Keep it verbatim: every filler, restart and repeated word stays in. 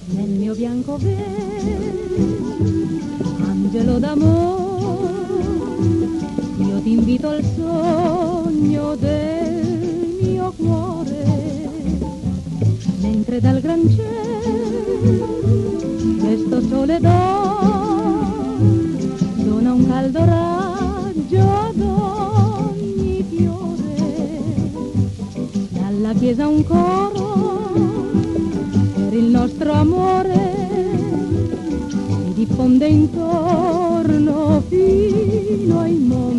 nel mio bianco velo, angelo d'amore, io ti invito al sogno del mio cuore, mentre dal gran cielo questo sole d'oro dona un caldo raggio ad ogni fiore, dalla chiesa un coro per il nostro amore si diffonde intorno fino ai monti.